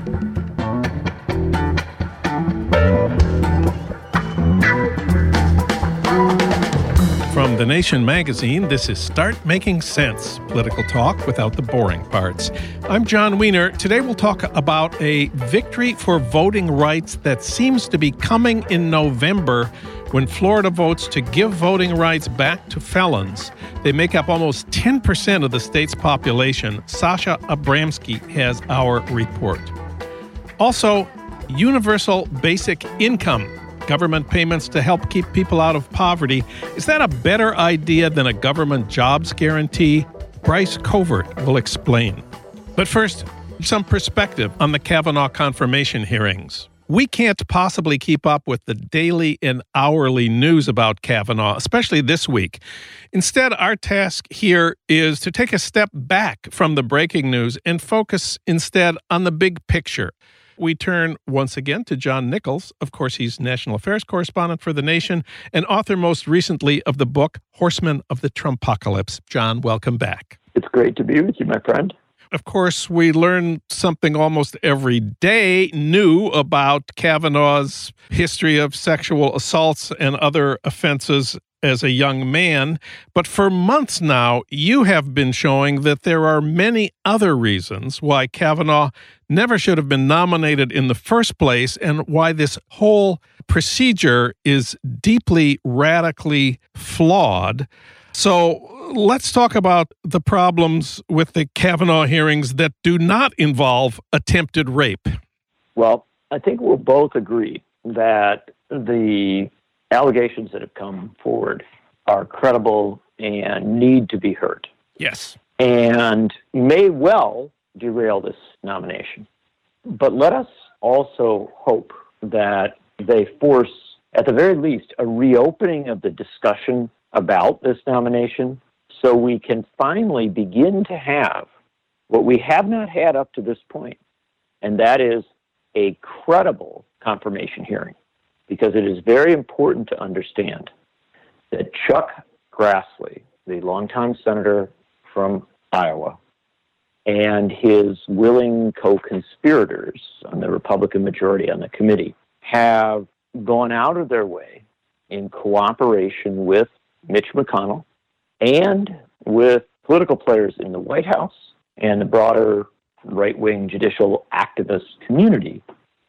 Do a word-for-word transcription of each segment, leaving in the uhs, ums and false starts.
From The Nation magazine, this is Start Making Sense, political talk without the boring parts. I'm John Wiener. Today we'll talk about a victory for voting rights that seems to be coming in November when Florida votes to give voting rights back to felons. They make up almost ten percent of the state's population. Sasha Abramsky has our report. Also, universal basic income. Government payments to help keep people out of poverty. Is that a better idea than a government jobs guarantee? Bryce Covert will explain. But first, some perspective on the Kavanaugh confirmation hearings. We can't possibly keep up with the daily and hourly news about Kavanaugh, especially this week. Instead, our task here is to take a step back from the breaking news and focus instead on the big picture. We turn once again to John Nichols. Of course, he's national affairs correspondent for The Nation and author most recently of the book, Horsemen of the Trumpocalypse. John, welcome back. It's great to be with you, my friend. Of course, we learn something almost every day new about Kavanaugh's history of sexual assaults and other offenses as a young man. But for months now, you have been showing that there are many other reasons why Kavanaugh never should have been nominated in the first place and why this whole procedure is deeply, radically flawed. So let's talk about the problems with the Kavanaugh hearings that do not involve attempted rape. Well, I think we'll both agree that the allegations that have come forward are credible and need to be heard. Yes. And may well derail this nomination. But let us also hope that they force, at the very least, a reopening of the discussion about this nomination so we can finally begin to have what we have not had up to this point, and that is a credible confirmation hearing. Because it is very important to understand that Chuck Grassley, the longtime senator from Iowa, and his willing co-conspirators on the Republican majority on the committee have gone out of their way in cooperation with Mitch McConnell and with political players in the White House and the broader right-wing judicial activist community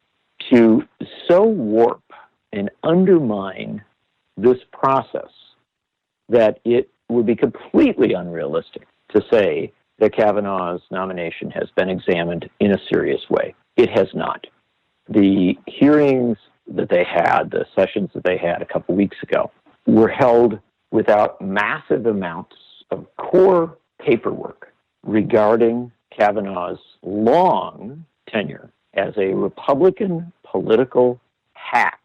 to so warp and undermine this process that it would be completely unrealistic to say that Kavanaugh's nomination has been examined in a serious way. It has not. The hearings that they had, the sessions that they had a couple weeks ago, were held without massive amounts of core paperwork regarding Kavanaugh's long tenure as a Republican political hack,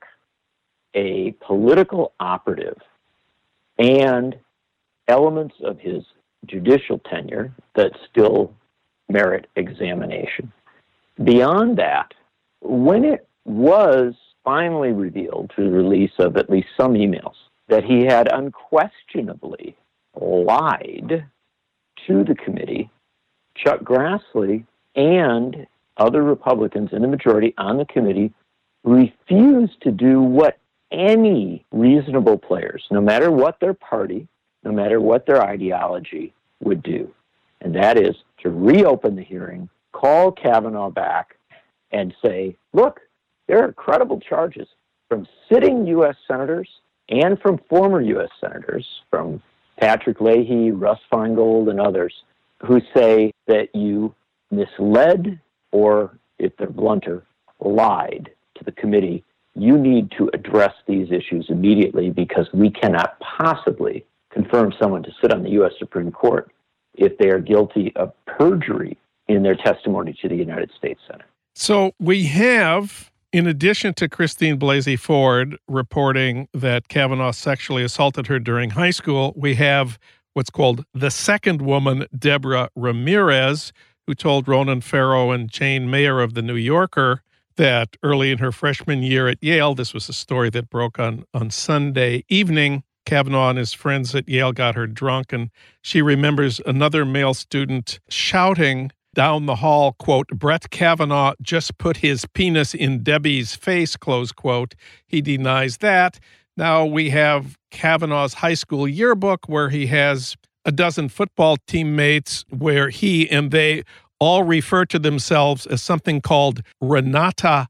a political operative, and elements of his judicial tenure that still merit examination. Beyond that, when it was finally revealed through the release of at least some emails that he had unquestionably lied to the committee, Chuck Grassley and other Republicans in the majority on the committee refused to do what any reasonable players, no matter what their party, no matter what their ideology, would do. And that is to reopen the hearing, call Kavanaugh back, and say, look, there are credible charges from sitting U S senators and from former U S senators, from Patrick Leahy, Russ Feingold, and others, who say that you misled or, if they're blunter, lied to the committee. You need to address these issues immediately because we cannot possibly confirm someone to sit on the U S Supreme Court if they are guilty of perjury in their testimony to the United States Senate. So we have, in addition to Christine Blasey Ford reporting that Kavanaugh sexually assaulted her during high school, we have what's called the second woman, Deborah Ramirez, who told Ronan Farrow and Jane Mayer of The New Yorker that early in her freshman year at Yale, this was a story that broke on, on Sunday evening, Kavanaugh and his friends at Yale got her drunk, and she remembers another male student shouting down the hall, quote, Brett Kavanaugh just put his penis in Debbie's face, close quote. He denies that. Now we have Kavanaugh's high school yearbook where he has a dozen football teammates where he and they all refer to themselves as something called Renata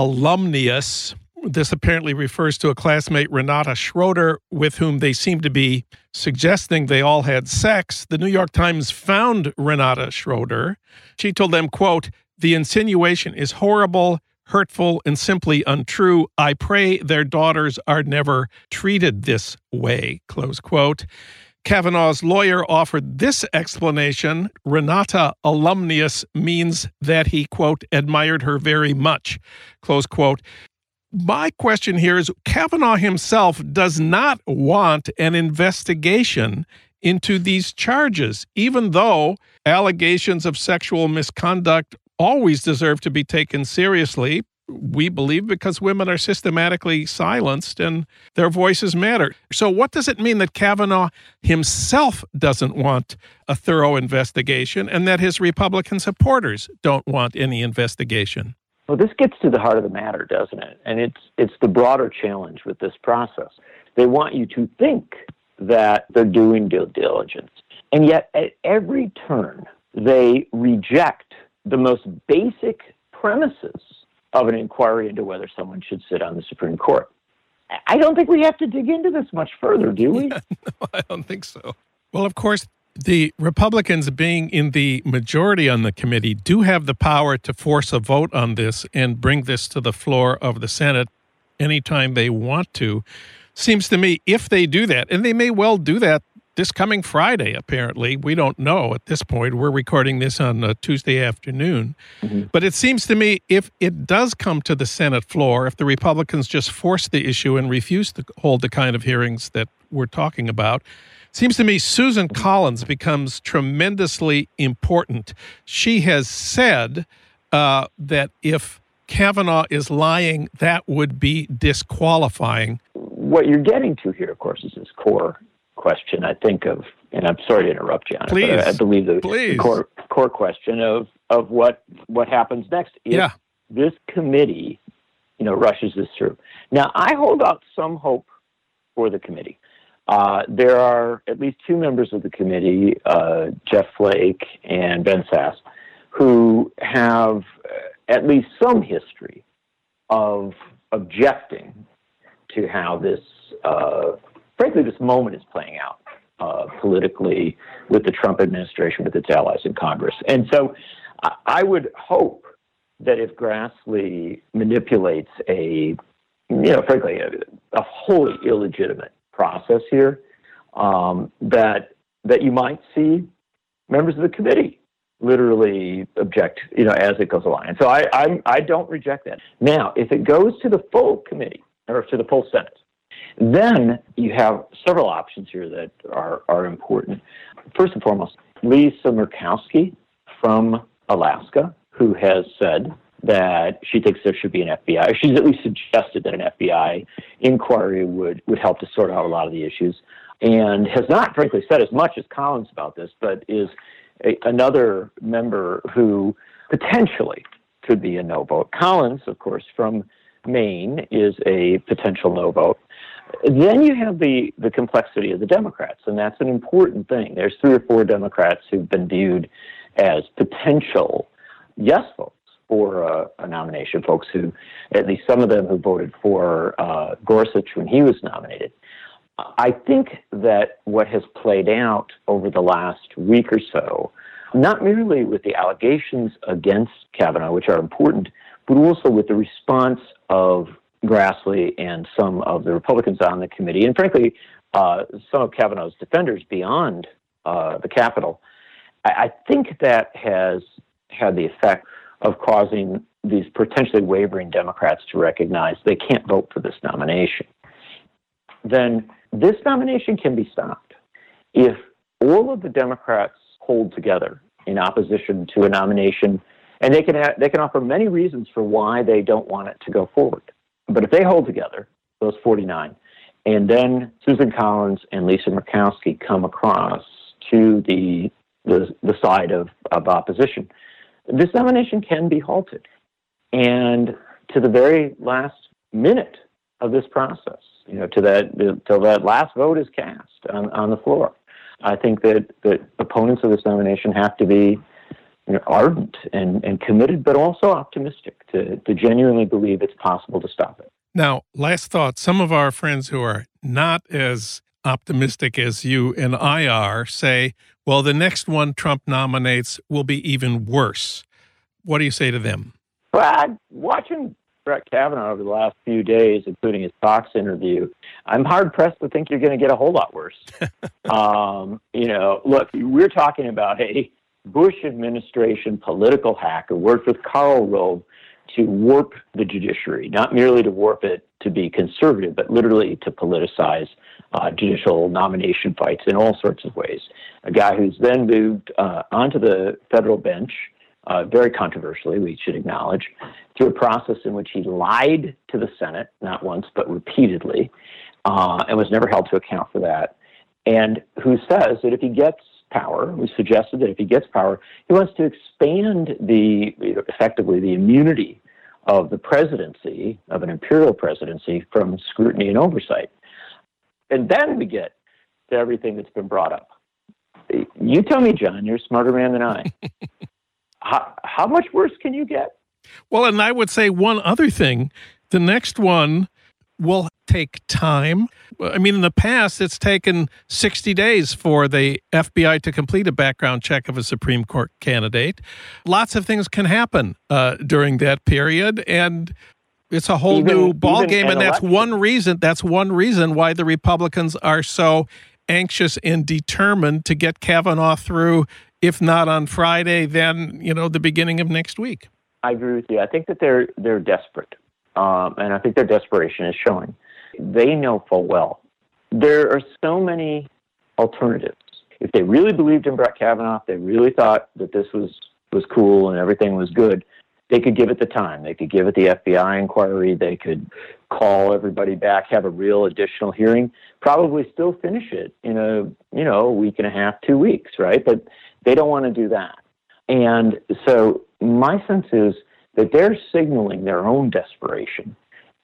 Alumnius. This apparently refers to a classmate, Renata Schroeder, with whom they seem to be suggesting they all had sex. The New York Times found Renata Schroeder. She told them, quote, the insinuation is horrible, hurtful, and simply untrue. I pray their daughters are never treated this way, close quote. Kavanaugh's lawyer offered this explanation. Renata Alumnius means that he, quote, admired her very much, close quote. My question here is, Kavanaugh himself does not want an investigation into these charges, even though allegations of sexual misconduct always deserve to be taken seriously, we believe, because women are systematically silenced and their voices matter. So what does it mean that Kavanaugh himself doesn't want a thorough investigation and that his Republican supporters don't want any investigation? Well, this gets to the heart of the matter, doesn't it? And it's it's the broader challenge with this process. They want you to think that they're doing due diligence. And yet, at every turn, they reject the most basic premises of an inquiry into whether someone should sit on the Supreme Court. I don't think we have to dig into this much further, do we? Yeah, no, I don't think so. Well, of course, the Republicans, being in the majority on the committee, do have the power to force a vote on this and bring this to the floor of the Senate anytime they want to. Seems to me, if they do that, and they may well do that this coming Friday, apparently. We don't know at this point. We're recording this on a Tuesday afternoon. Mm-hmm. But it seems to me, if it does come to the Senate floor, if the Republicans just force the issue and refuse to hold the kind of hearings that we're talking about, seems to me Susan Collins becomes tremendously important. She has said uh, that if Kavanaugh is lying, that would be disqualifying. What you're getting to here, of course, is this core question, I think, of, and I'm sorry to interrupt you on Please. it, but I, I believe the, Please. the core, core question of, of what, what happens next if yeah. this committee, you know, rushes this through. Now, I hold out some hope for the committee. Uh, there are at least two members of the committee, uh, Jeff Flake and Ben Sasse, who have uh, at least some history of objecting to how this, uh, frankly, this moment is playing out uh, politically with the Trump administration, with its allies in Congress. And so I, I would hope that if Grassley manipulates a, you know, frankly, a, a wholly illegitimate process here, um, that that you might see members of the committee literally object, you know, as it goes along. And so I I'm, I don't reject that. Now, if it goes to the full committee or to the full Senate, then you have several options here that are are important. First and foremost, Lisa Murkowski from Alaska, who has said that she thinks there should be an F B I. She's at least suggested that an F B I inquiry would, would help to sort out a lot of the issues, and has not, frankly, said as much as Collins about this, but is a, another member who potentially could be a no vote. Collins, of course, from Maine, is a potential no vote. Then you have the, the complexity of the Democrats, and that's an important thing. There's three or four Democrats who've been viewed as potential yes votes for uh, a nomination, folks who, at least some of them who voted for uh, Gorsuch when he was nominated. I think that what has played out over the last week or so, not merely with the allegations against Kavanaugh, which are important, but also with the response of Grassley and some of the Republicans on the committee, and frankly, uh, some of Kavanaugh's defenders beyond uh, the Capitol, I, I think that has had the effect of causing these potentially wavering Democrats to recognize they can't vote for this nomination. Then this nomination can be stopped if all of the Democrats hold together in opposition to a nomination, and they can ha- they can offer many reasons for why they don't want it to go forward. But if they hold together, those forty-nine, and then Susan Collins and Lisa Murkowski come across to the the, the side of, of opposition, this nomination can be halted. And to the very last minute of this process, you know, to that till that last vote is cast on, on the floor, I think that, that opponents of this nomination have to be, you know, ardent and, and committed, but also optimistic to, to genuinely believe it's possible to stop it. Now, last thought, some of our friends who are not as optimistic as you and I are say, well, the next one Trump nominates will be even worse. What do you say to them? Well, watching Brett Kavanaugh over the last few days, including his Fox interview, I'm hard-pressed to think you're going to get a whole lot worse. um, you know, look, we're talking about a Bush administration political hack who worked with Karl Rove to warp the judiciary, not merely to warp it to be conservative, but literally to politicize uh, judicial nomination fights in all sorts of ways. A guy who's then moved uh, onto the federal bench, uh, very controversially, we should acknowledge, through a process in which he lied to the Senate, not once, but repeatedly, uh, and was never held to account for that, and who says that if he gets power, who suggested that if he gets power, he wants to expand the, you know, effectively the immunity of the presidency, of an imperial presidency, from scrutiny and oversight. And then we get to everything that's been brought up. You tell me, John, you're a smarter man than I. how, how much worse can you get? Well, and I would say one other thing. The next one will take time. I mean, in the past, it's taken sixty days for the F B I to complete a background check of a Supreme Court candidate. Lots of things can happen uh, during that period, and it's a whole even, new ballgame. And that's election. one reason. That's one reason why the Republicans are so anxious and determined to get Kavanaugh through. If not on Friday, then you know the beginning of next week. I agree with you. I think that they're they're desperate. Um, and I think their desperation is showing. They know full well there are so many alternatives. If they really believed in Brett Kavanaugh, if they really thought that this was, was cool and everything was good, they could give it the time. They could give it the F B I inquiry. They could call everybody back, have a real additional hearing, probably still finish it in a, you know, a week and a half, two weeks, right? But they don't want to do that. And so my sense is that they're signaling their own desperation.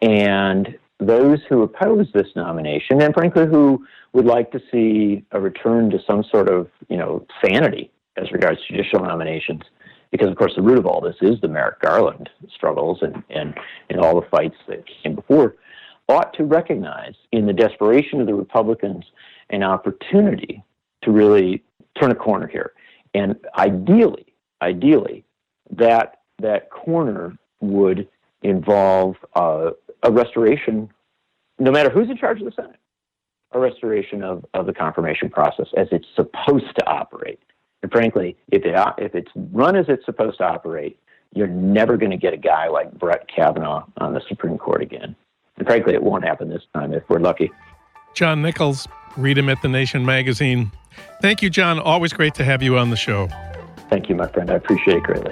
And those who oppose this nomination, and frankly who would like to see a return to some sort of, you know, sanity as regards to judicial nominations, because of course the root of all this is the Merrick Garland struggles and, and, and all the fights that came before, ought to recognize in the desperation of the Republicans an opportunity to really turn a corner here. And ideally, ideally, that that corner would involve uh, a restoration, no matter who's in charge of the Senate, a restoration of, of the confirmation process as it's supposed to operate. And frankly, if it if it's run as it's supposed to operate, you're never going to get a guy like Brett Kavanaugh on the Supreme Court again. And frankly, it won't happen this time if we're lucky. John Nichols, read him at The Nation magazine. Thank you, John. Always great to have you on the show. Thank you, my friend. I appreciate it greatly.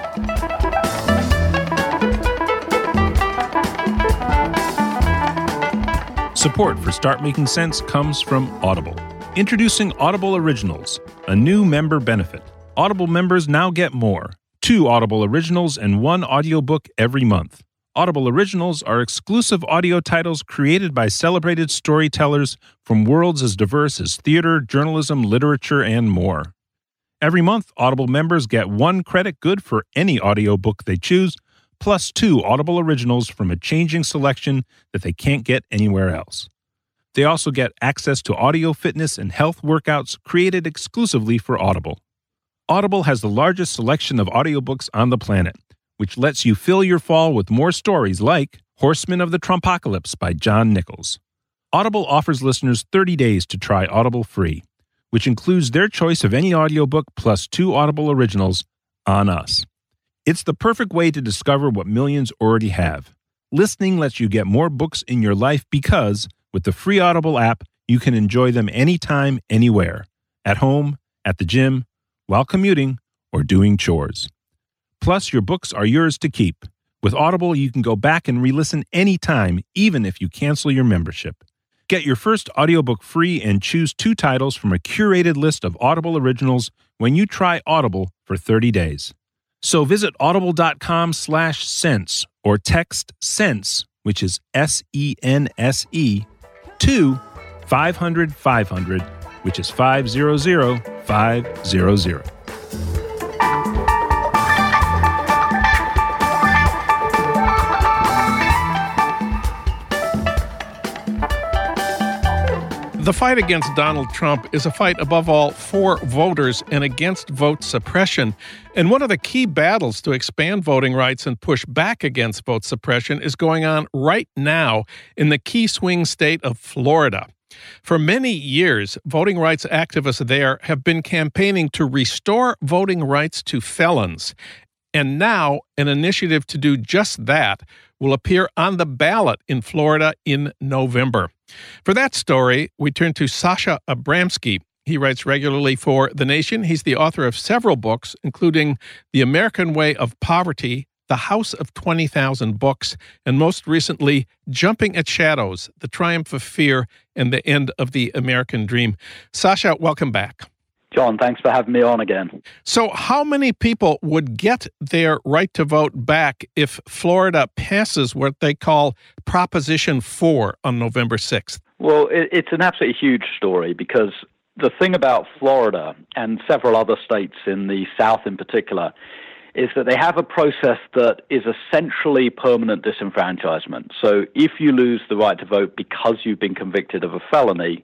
Support for Start Making Sense comes from Audible. Introducing Audible Originals, a new member benefit. Audible members now get more. Two Audible Originals and one audiobook every month. Audible Originals are exclusive audio titles created by celebrated storytellers from worlds as diverse as theater, journalism, literature, and more. Every month, Audible members get one credit good for any audiobook they choose, plus two Audible Originals from a changing selection that they can't get anywhere else. They also get access to audio fitness and health workouts created exclusively for Audible. Audible has the largest selection of audiobooks on the planet, which lets you fill your fall with more stories like Horsemen of the Trumpocalypse by John Nichols. Audible offers listeners thirty days to try Audible free, which includes their choice of any audiobook plus two Audible Originals on us. It's the perfect way to discover what millions already have. Listening lets you get more books in your life because, with the free Audible app, you can enjoy them anytime, anywhere. At home, at the gym, while commuting, or doing chores. Plus, your books are yours to keep. With Audible, you can go back and re-listen anytime, even if you cancel your membership. Get your first audiobook free and choose two titles from a curated list of Audible Originals when you try Audible for thirty days. So visit audible.com slash sense or text sense, which is S E N S E, to five hundred five hundred, which is five hundred five hundred. The fight against Donald Trump is a fight above all for voters and against vote suppression. And one of the key battles to expand voting rights and push back against vote suppression is going on right now in the key swing state of Florida. For many years, voting rights activists there have been campaigning to restore voting rights to felons. And now an initiative to do just that will appear on the ballot in Florida in November. For that story, we turn to Sasha Abramsky. He writes regularly for The Nation. He's the author of several books, including The American Way of Poverty, The House of twenty thousand Books, and most recently, Jumping at Shadows, The Triumph of Fear and the End of the American Dream. Sasha, welcome back. John, thanks for having me on again. So how many people would get their right to vote back if Florida passes what they call Proposition four on November sixth? Well, it, it's an absolutely huge story because the thing about Florida and several other states in the South in particular is that they have a process that is essentially permanent disenfranchisement. So if you lose the right to vote because you've been convicted of a felony,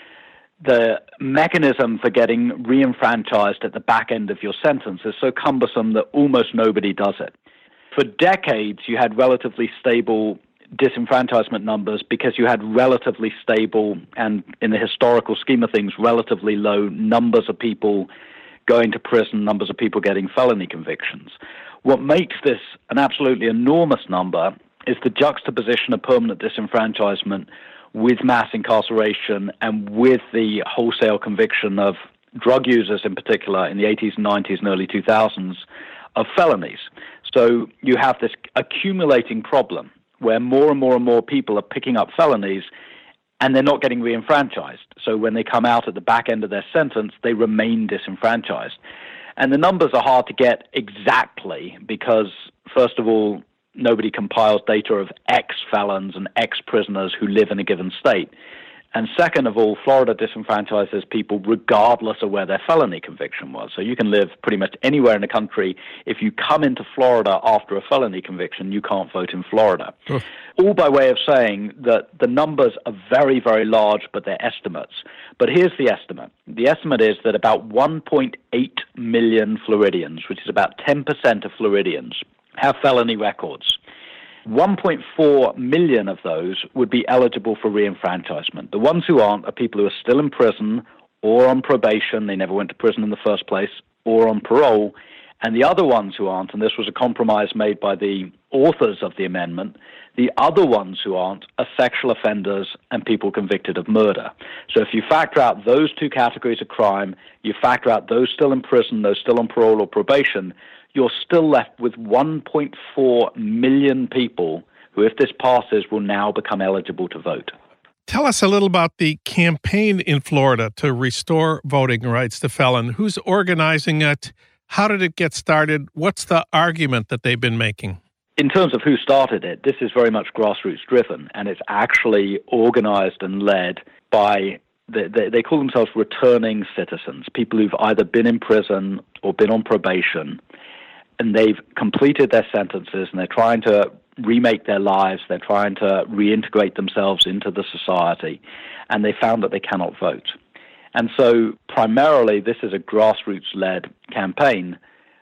the mechanism for getting re-enfranchised at the back end of your sentence is so cumbersome that almost nobody does it. For decades, you had relatively stable disenfranchisement numbers because you had relatively stable and, in the historical scheme of things, relatively low numbers of people going to prison, numbers of people getting felony convictions. What makes this an absolutely enormous number is the juxtaposition of permanent disenfranchisement with mass incarceration and with the wholesale conviction of drug users in particular in the eighties and nineties and early two thousands of felonies. So you have this accumulating problem where more and more and more people are picking up felonies and they're not getting re-enfranchised. So when they come out at the back end of their sentence, they remain disenfranchised. And the numbers are hard to get exactly because, first of all, nobody compiles data of ex-felons and ex-prisoners who live in a given state. And second of all, Florida disenfranchises people regardless of where their felony conviction was. So you can live pretty much anywhere in the country. If you come into Florida after a felony conviction, you can't vote in Florida. Oh. All by way of saying that the numbers are very, very large, but they're estimates. But here's the estimate. The estimate is that about one point eight million Floridians, which is about ten percent of Floridians, have felony records. one point four million of those would be eligible for re-enfranchisement. The ones who aren't are people who are still in prison or on probation, they never went to prison in the first place, or on parole. And the other ones who aren't, and this was a compromise made by the authors of the amendment, the other ones who aren't are sexual offenders and people convicted of murder. So if you factor out those two categories of crime, you factor out those still in prison, those still on parole or probation, you're still left with one point four million people who, if this passes, will now become eligible to vote. Tell us a little about the campaign in Florida to restore voting rights to felons. Who's organizing it? How did it get started? What's the argument that they've been making? In terms of who started it, this is very much grassroots driven, and it's actually organized and led by, the, they, they call themselves returning citizens, people who've either been in prison or been on probation, and they've completed their sentences and they're trying to remake their lives, they're trying to reintegrate themselves into the society, and they found that they cannot vote. And so primarily this is a grassroots-led campaign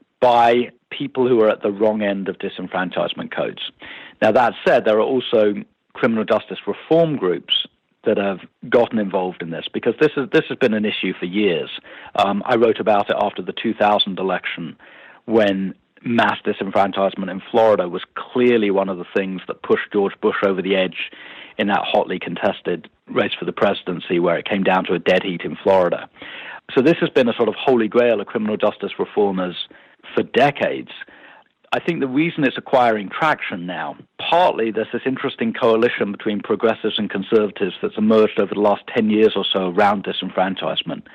by people who are at the wrong end of disenfranchisement codes. Now that said, there are also criminal justice reform groups that have gotten involved in this because this is this has been an issue for years. Um, I wrote about it after the two thousand election when mass disenfranchisement in Florida was clearly one of the things that pushed George Bush over the edge in that hotly contested race for the presidency where it came down to a dead heat in Florida. So this has been a sort of holy grail of criminal justice reformers for decades. I think the reason it's acquiring traction now, partly there's this interesting coalition between progressives and conservatives that's emerged over the last ten years or so around disenfranchisement.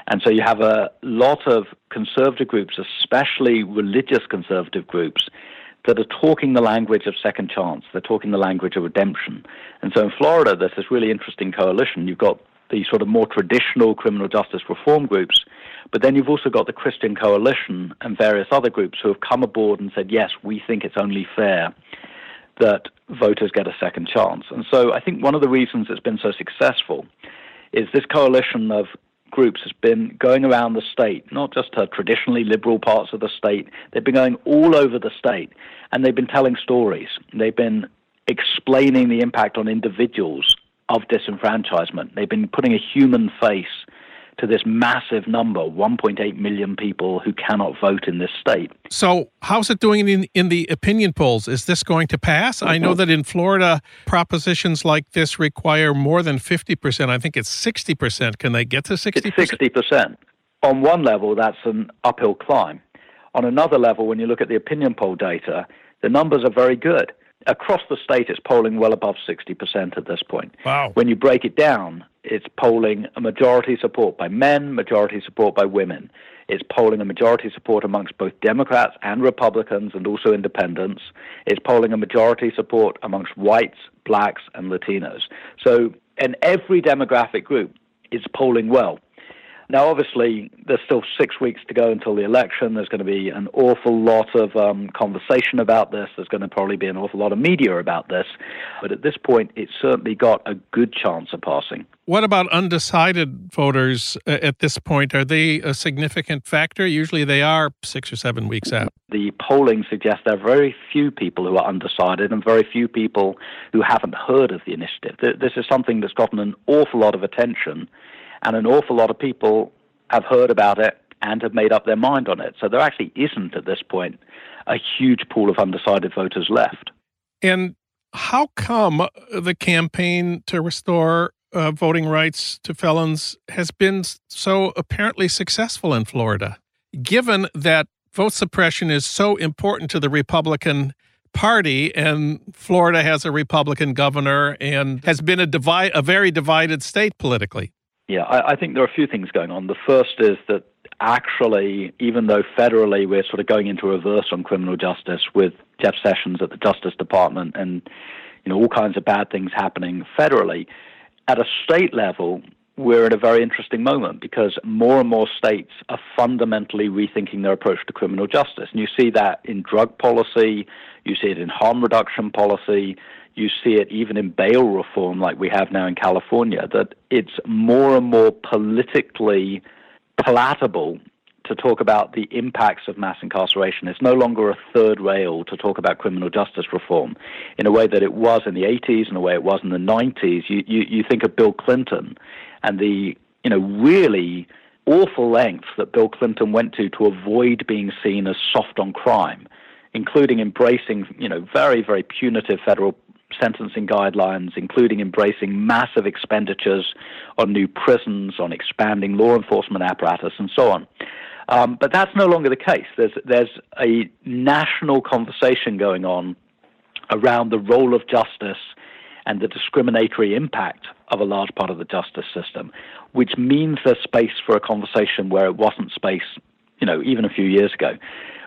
And so you have a lot of conservative groups, especially religious conservative groups, that are talking the language of second chance. They're talking the language of redemption. And so in Florida, there's this really interesting coalition. You've got the sort of more traditional criminal justice reform groups, but then you've also got the Christian Coalition and various other groups who have come aboard and said, yes, we think it's only fair that voters get a second chance. And so I think one of the reasons it's been so successful is this coalition of groups has been going around the state, not just to traditionally liberal parts of the state. They've been going all over the state, and they've been telling stories. They've been explaining the impact on individuals of disenfranchisement. They've been putting a human face to this massive number, one point eight million people who cannot vote in this state. So how's it doing in, in the opinion polls? Is this going to pass? Mm-hmm. I know that in Florida, propositions like this require more than fifty percent. I think it's sixty percent. Can they get to sixty percent? It's sixty percent. On one level, that's an uphill climb. On another level, when you look at the opinion poll data, the numbers are very good. Across the state, it's polling well above sixty percent at this point. Wow. When you break it down, it's polling a majority support by men, majority support by women. It's polling a majority support amongst both Democrats and Republicans and also independents. It's polling a majority support amongst whites, blacks, and Latinos. So in every demographic group, it's polling well. Now, obviously, there's still six weeks to go until the election. There's going to be an awful lot of um, conversation about this. There's going to probably be an awful lot of media about this. But at this point, it's certainly got a good chance of passing. What about undecided voters at this point? Are they a significant factor? Usually they are six or seven weeks out. The polling suggests there are very few people who are undecided and very few people who haven't heard of the initiative. This is something that's gotten an awful lot of attention, and an awful lot of people have heard about it and have made up their mind on it. So there actually isn't, at this point, a huge pool of undecided voters left. And how come the campaign to restore uh, voting rights to felons has been so apparently successful in Florida, given that vote suppression is so important to the Republican Party, and Florida has a Republican governor and has been a divide, a very divided state politically? Yeah, I, I think there are a few things going on. The first is that actually, even though federally we're sort of going into reverse on criminal justice with Jeff Sessions at the Justice Department and, you know, all kinds of bad things happening federally, at a state level, we're at a very interesting moment because more and more states are fundamentally rethinking their approach to criminal justice. And you see that in drug policy, you see it in harm reduction policy, you see it even in bail reform like we have now in California, that it's more and more politically palatable to talk about the impacts of mass incarceration. It's no longer a third rail to talk about criminal justice reform in a way that it was in the eighties and the way it was in the nineties. You, you, you think of Bill Clinton and the, you know, really awful lengths that Bill Clinton went to to avoid being seen as soft on crime, including embracing, you know, very, very punitive federal sentencing guidelines, including embracing massive expenditures on new prisons, on expanding law enforcement apparatus, and so on. Um, but that's no longer the case. There's there's a national conversation going on around the role of justice and the discriminatory impact of a large part of the justice system, which means there's space for a conversation where it wasn't space, you know, even a few years ago.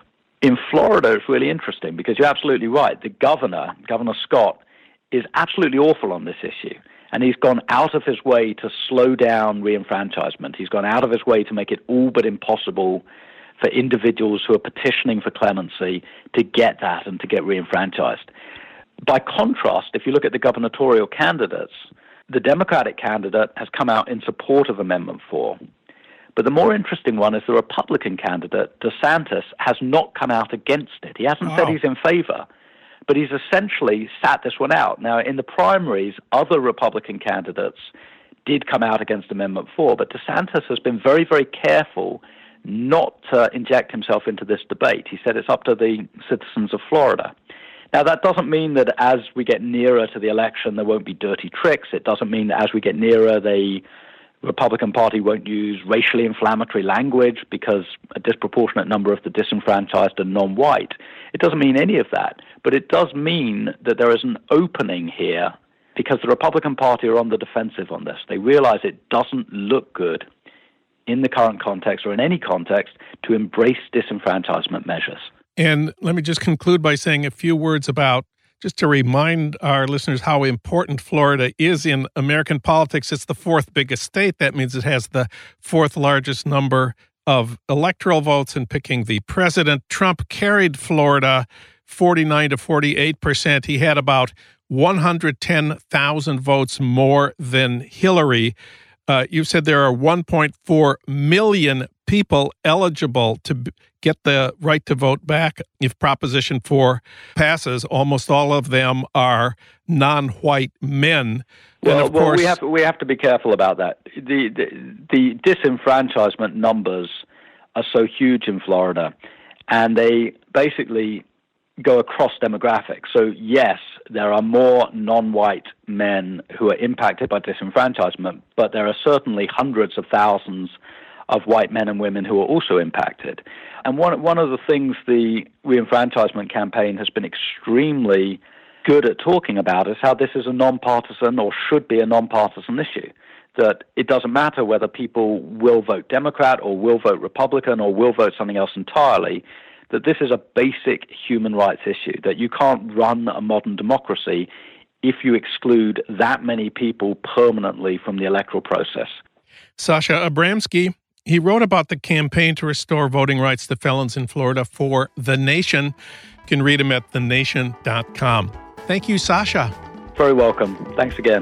In Florida, it's really interesting because you're absolutely right. The governor, Governor Scott, is absolutely awful on this issue. And he's gone out of his way to slow down reenfranchisement. He's gone out of his way to make it all but impossible for individuals who are petitioning for clemency to get that and to get reenfranchised. By contrast, if you look at the gubernatorial candidates, the Democratic candidate has come out in support of Amendment four. But the more interesting one is the Republican candidate, DeSantis, has not come out against it. He hasn't wow. said he's in favor, but he's essentially sat this one out. Now, in the primaries, other Republican candidates did come out against Amendment four, but DeSantis has been very, very careful not to inject himself into this debate. He said it's up to the citizens of Florida. Now, that doesn't mean that as we get nearer to the election, there won't be dirty tricks. It doesn't mean that as we get nearer, the Republican Party won't use racially inflammatory language because a disproportionate number of the disenfranchised are non-white. It doesn't mean any of that, but it does mean that there is an opening here because the Republican Party are on the defensive on this. They realize it doesn't look good in the current context or in any context to embrace disenfranchisement measures. And let me just conclude by saying a few words about, just to remind our listeners how important Florida is in American politics. It's the fourth biggest state. That means it has the fourth largest number of electoral votes in picking the president. Trump carried Florida forty-nine to forty-eight percent. He had about one hundred ten thousand votes more than Hillary. Uh, you said there are one point four million people eligible to b- get the right to vote back if Proposition four passes. Almost all of them are non-white men. Well, and of well course, we have we have to be careful about that. The, the the disenfranchisement numbers are so huge in Florida, and they basically go across demographics. So yes, there are more non-white men who are impacted by disenfranchisement, but there are certainly hundreds of thousands of white men and women who are also impacted. And one one of the things the reenfranchisement campaign has been extremely good at talking about is how this is a nonpartisan or should be a nonpartisan issue. That it doesn't matter whether people will vote Democrat or will vote Republican or will vote something else entirely, that this is a basic human rights issue, that you can't run a modern democracy if you exclude that many people permanently from the electoral process. Sasha Abramsky, he wrote about the campaign to restore voting rights to felons in Florida for The Nation. You can read him at the nation dot com. Thank you, Sasha. Very welcome. Thanks again.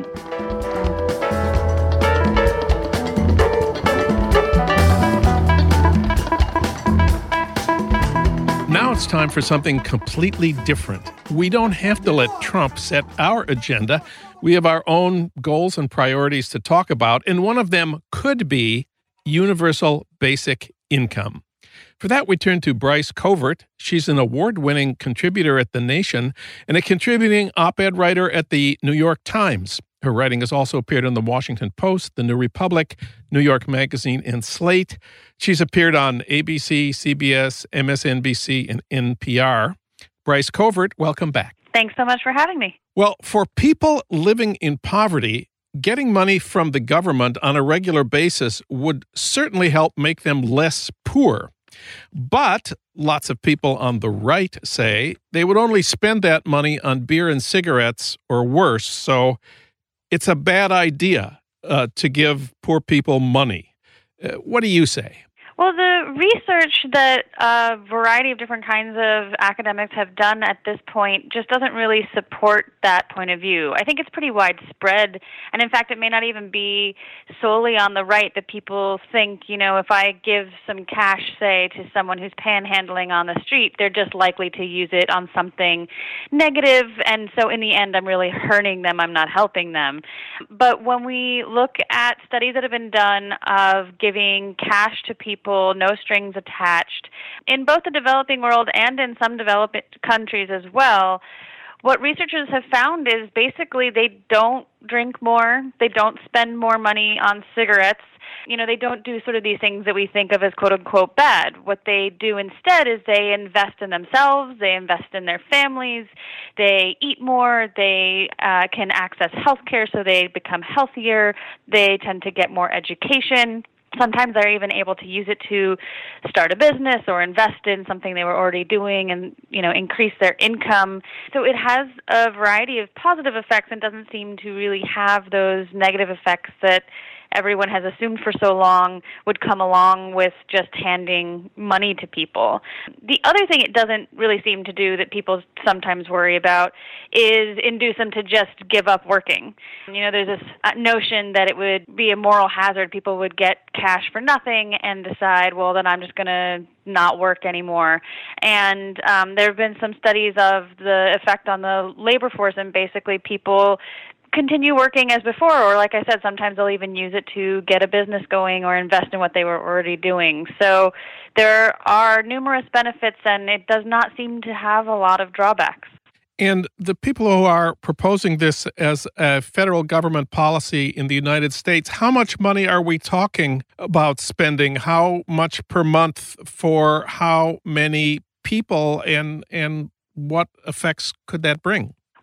Now it's time for something completely different. We don't have to let Trump set our agenda. We have our own goals and priorities to talk about, and one of them could be universal basic income. For that, we turn to Bryce Covert. She's an award-winning contributor at The Nation and a contributing op-ed writer at the New York Times. Her writing has also appeared in the Washington Post, the New Republic, New York Magazine, and Slate. She's appeared on A B C, C B S, M S N B C, and N P R. Bryce Covert, welcome back. Thanks so much for having me. Well, for people living in poverty, getting money from the government on a regular basis would certainly help make them less poor. But lots of people on the right say they would only spend that money on beer and cigarettes or worse. So it's a bad idea uh, to give poor people money. Uh, what do you say? Well, the research that a variety of different kinds of academics have done at this point just doesn't really support that point of view. I think it's pretty widespread, and in fact, it may not even be solely on the right that people think, you know, if I give some cash, say, to someone who's panhandling on the street, they're just likely to use it on something negative, and so in the end, I'm really hurting them, I'm not helping them. But when we look at studies that have been done of giving cash to people, no strings attached, in both the developing world and in some developed countries as well, what researchers have found is basically they don't drink more, they don't spend more money on cigarettes, you know, they don't do sort of these things that we think of as quote-unquote bad. What they do instead is they invest in themselves, they invest in their families, they eat more, they uh, can access health care so they become healthier, they tend to get more education. Sometimes they're even able to use it to start a business or invest in something they were already doing and, you know, increase their income. So it has a variety of positive effects and doesn't seem to really have those negative effects that everyone has assumed for so long would come along with just handing money to people. The other thing it doesn't really seem to do that people sometimes worry about is induce them to just give up working. You know, there's this notion that it would be a moral hazard. People would get cash for nothing and decide, well, then I'm just going to not work anymore. And um, there have been some studies of the effect on the labor force, and basically people continue working as before, or like I said, sometimes they'll even use it to get a business going or invest in what they were already doing. So there are numerous benefits, and it does not seem to have a lot of drawbacks. And the people who are proposing this as a federal government policy in the United States, how much money are we talking about spending? How much per month for how many people, and and what effects could that bring?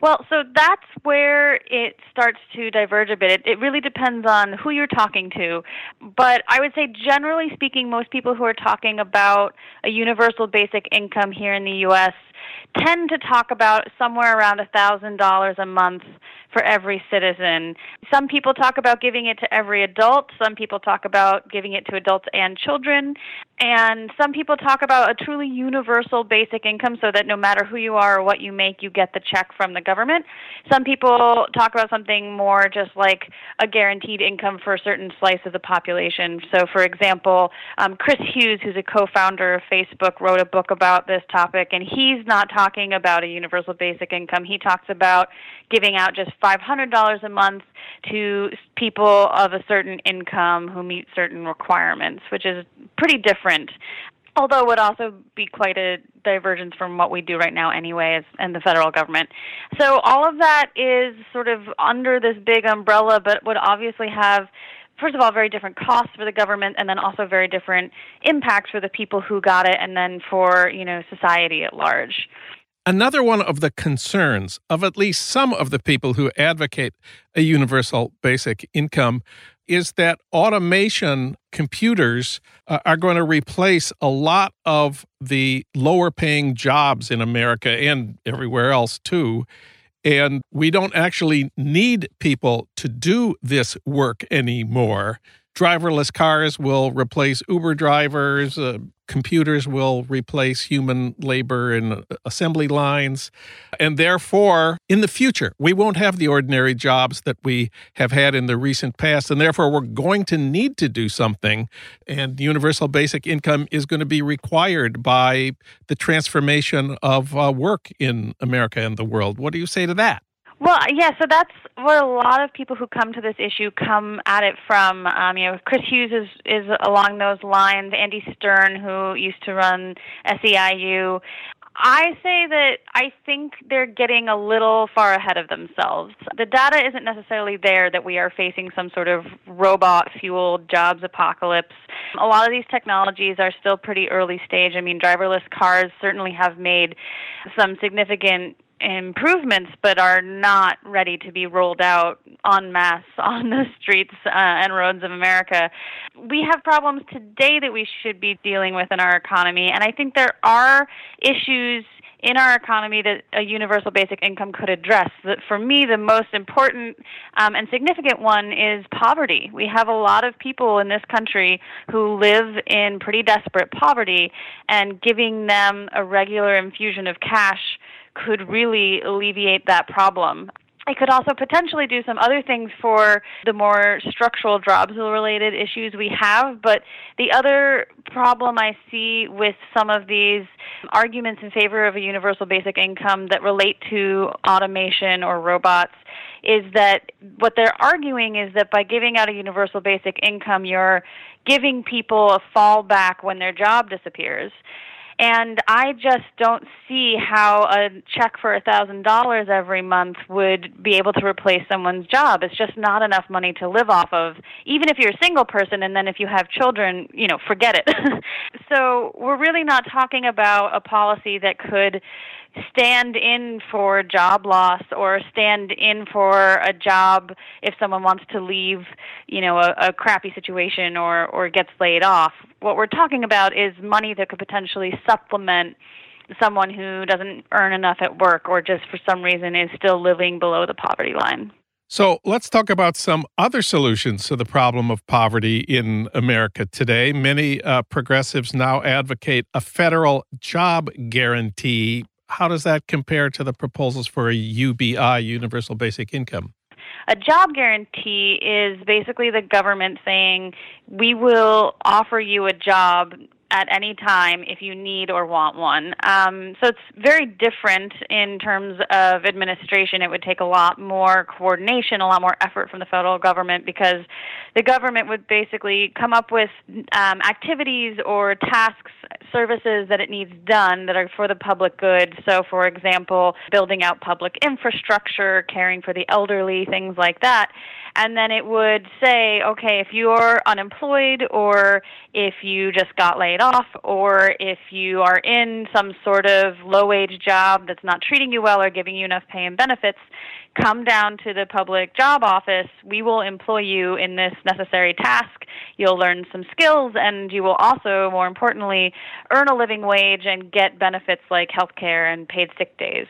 Well, so that's where it starts to diverge a bit. It, it really depends on who you're talking to. But I would say, generally speaking, most people who are talking about a universal basic income here in the U S tend to talk about somewhere around one thousand dollars a month for every citizen. Some people talk about giving it to every adult. Some people talk about giving it to adults and children. And some people talk about a truly universal basic income so that no matter who you are or what you make, you get the check from the government. Some people talk about something more just like a guaranteed income for a certain slice of the population. So, for example, um, Chris Hughes, who's a co-founder of Facebook, wrote a book about this topic, and he's not talking about a universal basic income. He talks about giving out just five hundred dollars a month to people of a certain income who meet certain requirements, which is pretty different, although would also be quite a divergence from what we do right now anyway as, and the federal government. So all of that is sort of under this big umbrella, but would obviously have, first of all, very different costs for the government, and then also very different impacts for the people who got it, and then for, you know, society at large. Another one of the concerns of at least some of the people who advocate a universal basic income is that automation computers uh, are going to replace a lot of the lower paying jobs in America and everywhere else too. And we don't actually need people to do this work anymore. Driverless cars will replace Uber drivers. Uh, computers will replace human labor in assembly lines. And therefore, in the future, we won't have the ordinary jobs that we have had in the recent past. And therefore, we're going to need to do something. And universal basic income is going to be required by the transformation of uh, work in America and the world. What do you say to that? Well, yeah, so that's where a lot of people who come to this issue come at it from. Um, you know, Chris Hughes is, is along those lines. Andy Stern, who used to run S E I U. I say that I think they're getting a little far ahead of themselves. The data isn't necessarily there that we are facing some sort of robot-fueled jobs apocalypse. A lot of these technologies are still pretty early stage. I mean, driverless cars certainly have made some significant improvements, but are not ready to be rolled out en masse on the streets uh, and roads of America. We have problems today that we should be dealing with in our economy, and I think there are issues in our economy that a universal basic income could address. That for me, the most important um, and significant one is poverty. We have a lot of people in this country who live in pretty desperate poverty, and giving them a regular infusion of cash could really alleviate that problem. It could also potentially do some other things for the more structural jobs-related issues we have, but the other problem I see with some of these arguments in favor of a universal basic income that relate to automation or robots is that what they're arguing is that by giving out a universal basic income, you're giving people a fallback when their job disappears. And I just don't see how a check for one thousand dollars every month would be able to replace someone's job. It's just not enough money to live off of, even if you're a single person, and then if you have children, you know, forget it. So we're really not talking about a policy that could stand in for job loss or stand in for a job if someone wants to leave, you know, a, a crappy situation or, or gets laid off. What we're talking about is money that could potentially supplement someone who doesn't earn enough at work or just for some reason is still living below the poverty line. So let's talk about some other solutions to the problem of poverty in America today. Many uh, progressives now advocate a federal job guarantee. How does that compare to the proposals for a U B I, Universal Basic Income? A job guarantee is basically the government saying, we will offer you a job at any time if you need or want one. Um, so it's very different in terms of administration. It would take a lot more coordination, a lot more effort from the federal government, because the government would basically come up with um, activities or tasks, services that it needs done that are for the public good. So, for example, building out public infrastructure, caring for the elderly, things like that. And then it would say, okay, if you're unemployed or if you just got laid off or if you are in some sort of low-wage job that's not treating you well or giving you enough pay and benefits, come down to the public job office. We will employ you in this necessary task. You'll learn some skills, and you will also, more importantly, earn a living wage and get benefits like health care and paid sick days.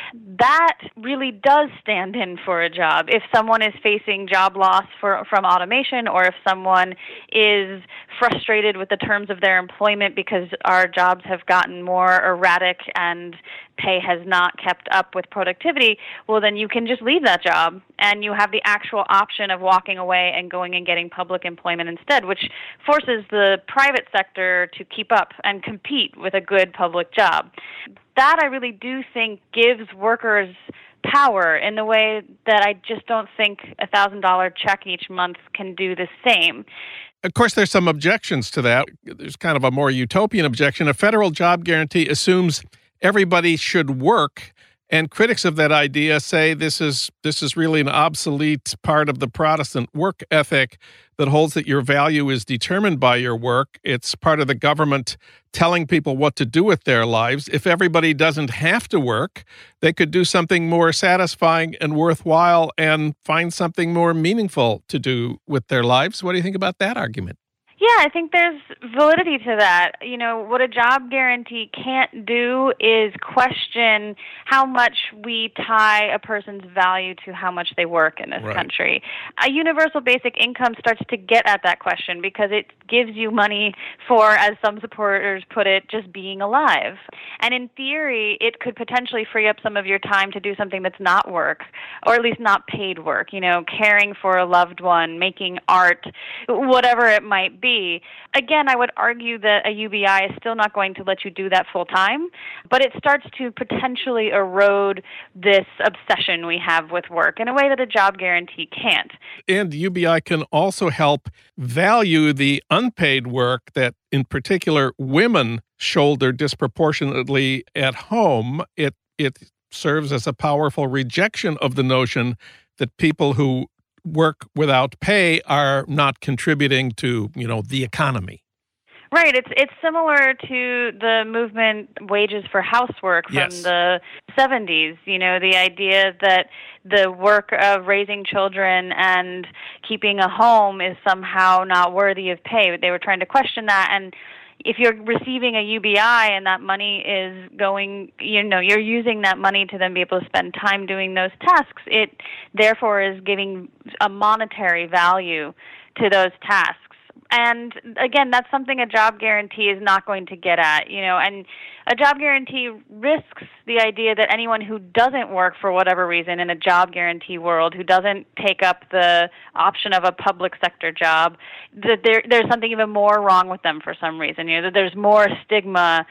That really does stand in for a job. If someone is facing job loss for, from automation, or if someone is frustrated with the terms of their employment because our jobs have gotten more erratic and pay has not kept up with productivity, well, then you can just leave that job and you have the actual option of walking away and going and getting public employment instead, which forces the private sector to keep up and compete with a good public job. That I really do think gives workers power in the way that I just don't think a one thousand dollars check each month can do the same. Of course, there's some objections to that. There's kind of a more utopian objection. A federal job guarantee assumes everybody should work, and critics of that idea say this is this is really an obsolete part of the Protestant work ethic that holds that your value is determined by your work. It's part of the government telling people what to do with their lives. If everybody doesn't have to work, they could do something more satisfying and worthwhile and find something more meaningful to do with their lives. What do you think about that argument? Yeah, I think there's validity to that. You know, what a job guarantee can't do is question how much we tie a person's value to how much they work in this right. country. A universal basic income starts to get at that question because it gives you money for, as some supporters put it, just being alive. And in theory, it could potentially free up some of your time to do something that's not work, or at least not paid work, you know, caring for a loved one, making art, whatever it might be. Again, I would argue that a U B I is still not going to let you do that full time, but it starts to potentially erode this obsession we have with work in a way that a job guarantee can't. And U B I can also help value the unpaid work that, in particular, women shoulder disproportionately at home. It it serves as a powerful rejection of the notion that people who work without pay are not contributing to, you know, the economy. Right. It's it's similar to the movement Wages for Housework from yes. the seventies. You know, the idea that the work of raising children and keeping a home is somehow not worthy of pay. They were trying to question that, and if you're receiving a U B I and that money is going, you know, you're using that money to then be able to spend time doing those tasks, it therefore is giving a monetary value to those tasks. And again, that's something a job guarantee is not going to get at, you know, and a job guarantee risks the idea that anyone who doesn't work for whatever reason in a job guarantee world, who doesn't take up the option of a public sector job, that there, there's something even more wrong with them for some reason, you know, that there's more stigma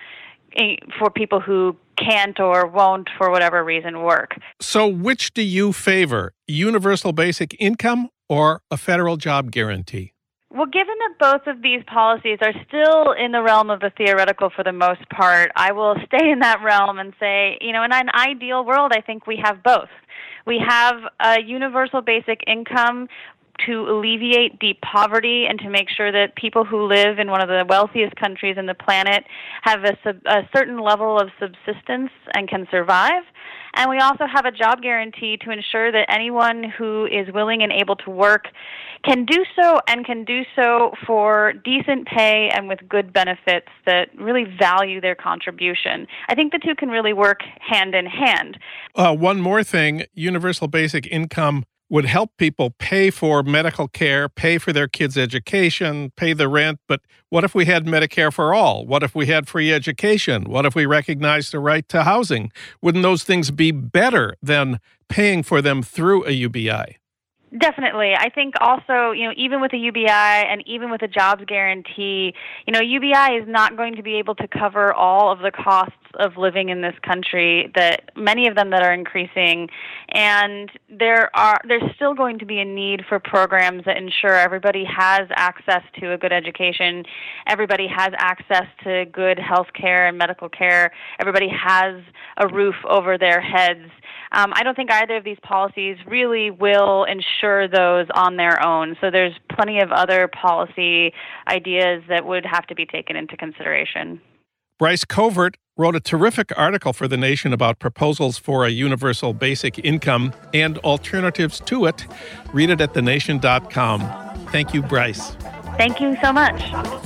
for people who can't or won't, for whatever reason, work. So which do you favor, universal basic income or a federal job guarantee? Well, given that both of these policies are still in the realm of the theoretical for the most part, I will stay in that realm and say, you know, in an ideal world, I think we have both. We have a universal basic income to alleviate deep poverty and to make sure that people who live in one of the wealthiest countries on the planet have a, sub, a certain level of subsistence and can survive. And we also have a job guarantee to ensure that anyone who is willing and able to work can do so, and can do so for decent pay and with good benefits that really value their contribution. I think the two can really work hand in hand. Uh, one more thing, universal basic income would help people pay for medical care, pay for their kids' education, pay the rent. But what if we had Medicare for all? What if we had free education? What if we recognized the right to housing? Wouldn't those things be better than paying for them through a U B I? Definitely. I think also, you know, even with a U B I and even with a jobs guarantee, you know, U B I is not going to be able to cover all of the costs of living in this country, that many of them that are increasing, and there are there's still going to be a need for programs that ensure everybody has access to a good education, everybody has access to good health care and medical care, everybody has a roof over their heads. Um, I don't think either of these policies really will ensure those on their own. So there's plenty of other policy ideas that would have to be taken into consideration. Bryce Covert wrote a terrific article for The Nation about proposals for a universal basic income and alternatives to it. Read it at the nation dot com. Thank you, Bryce. Thank you so much.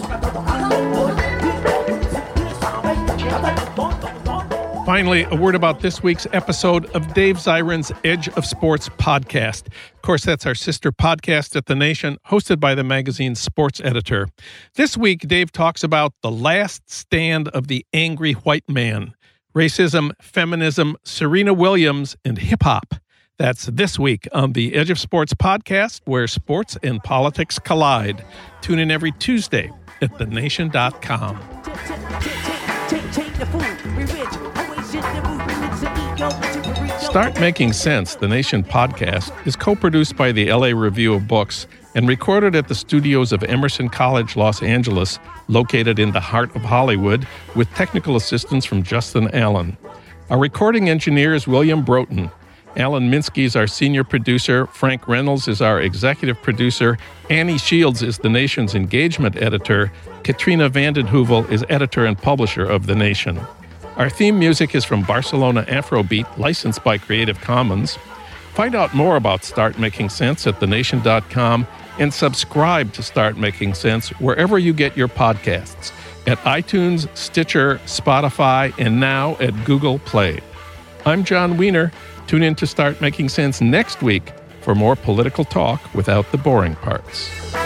Finally, a word about this week's episode of Dave Zirin's Edge of Sports podcast. Of course, that's our sister podcast at The Nation, hosted by the magazine's sports editor. This week, Dave talks about the last stand of the angry white man, racism, feminism, Serena Williams, and hip-hop. That's this week on the Edge of Sports podcast, where sports and politics collide. Tune in every Tuesday at the nation dot com. Start Making Sense, the Nation podcast, is co-produced by the L A Review of Books and recorded at the studios of Emerson College, Los Angeles, located in the heart of Hollywood, with technical assistance from Justin Allen. Our recording engineer is William Broughton. Alan Minsky is our senior producer. Frank Reynolds is our executive producer. Annie Shields is the Nation's engagement editor. Katrina Vanden Heuvel is editor and publisher of The Nation. Our theme music is from Barcelona Afrobeat, licensed by Creative Commons. Find out more about Start Making Sense at the nation dot com and subscribe to Start Making Sense wherever you get your podcasts, at iTunes, Stitcher, Spotify, and now at Google Play. I'm John Wiener. Tune in to Start Making Sense next week for more political talk without the boring parts.